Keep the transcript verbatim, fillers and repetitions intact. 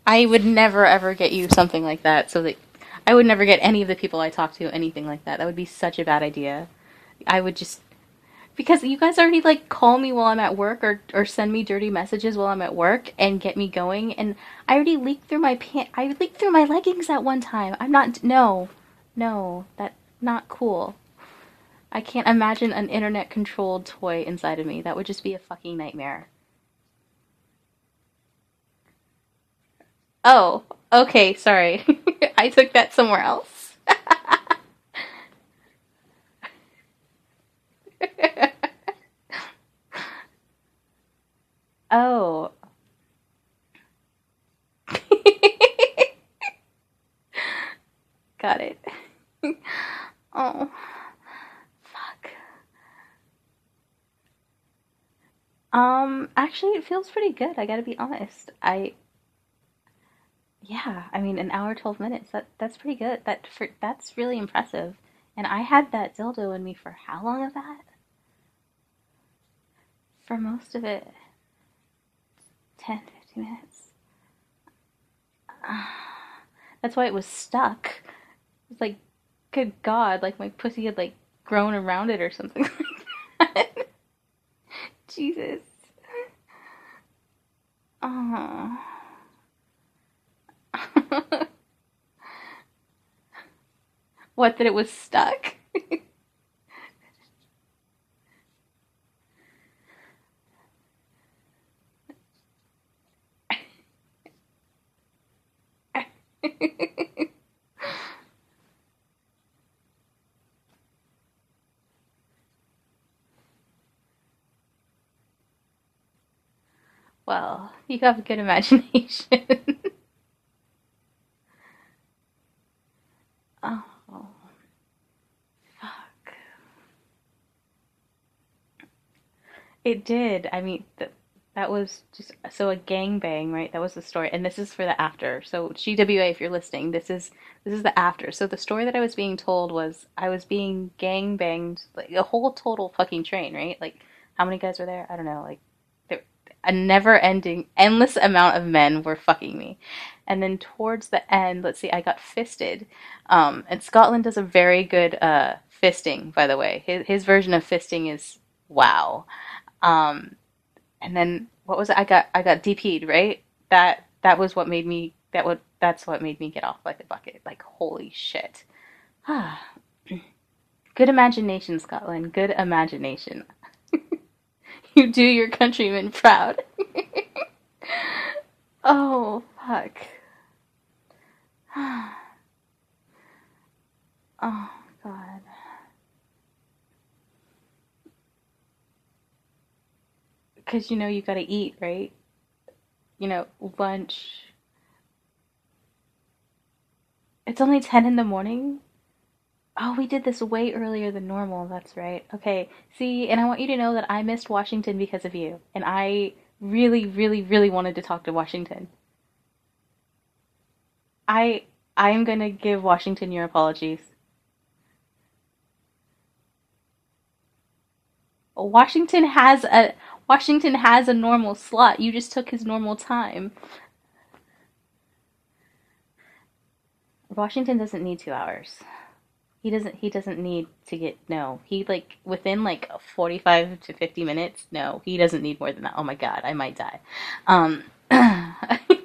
I would never ever get you something like that. So that I would never get any of the people I talk to anything like that. That would be such a bad idea. I would just because you guys already like call me while I'm at work or or send me dirty messages while I'm at work and get me going. And I already leaked through my pant. I leaked through my leggings at one time. I'm not. No, no, that's not cool. I can't imagine an internet controlled toy inside of me. That would just be a fucking nightmare. Oh, okay, sorry. I took that somewhere else. Oh. Got it. Oh, fuck. Um, actually, it feels pretty good. I gotta be honest. I, yeah, I mean, an hour, twelve minutes. That that's pretty good. That for that's really impressive. And I had that dildo in me for how long of that? For most of it, ten, fifteen minutes. That's why it was stuck. It's like, good God, like my pussy had like grown around it or something like that. Jesus. Oh. What, that it was stuck? Well, you have a good imagination. Oh, fuck. It did. I mean, th that was just so a gangbang, right? That was the story, and this is for the after. So G W A, if you're listening, this is this is the after. So the story that I was being told was I was being gang banged, like a whole total fucking train, right? Like how many guys were there? I don't know, like there, a never-ending, endless amount of men were fucking me. And then towards the end, let's see, I got fisted. Um, and Scotland does a very good uh, fisting, by the way. His his version of fisting is wow. Um, and then what was it? I got I got D P'd, right? That that was what made me that would that's what made me get off like a bucket. Like holy shit. Good imagination, Scotland. Good imagination. You do your countrymen proud. Oh fuck. Oh god. Because you know you gotta eat, right? You know, lunch. It's only ten in the morning. Oh, we did this way earlier than normal. That's right. Okay. See, and I want you to know that I missed Washington because of you. And I really, really, really wanted to talk to Washington. I I am gonna give Washington your apologies. Washington has a Washington has a normal slot. You just took his normal time. Washington doesn't need two hours. He doesn't he doesn't need to get no. He like within like forty-five to fifty minutes. No, he doesn't need more than that. Oh my god, I might die. Um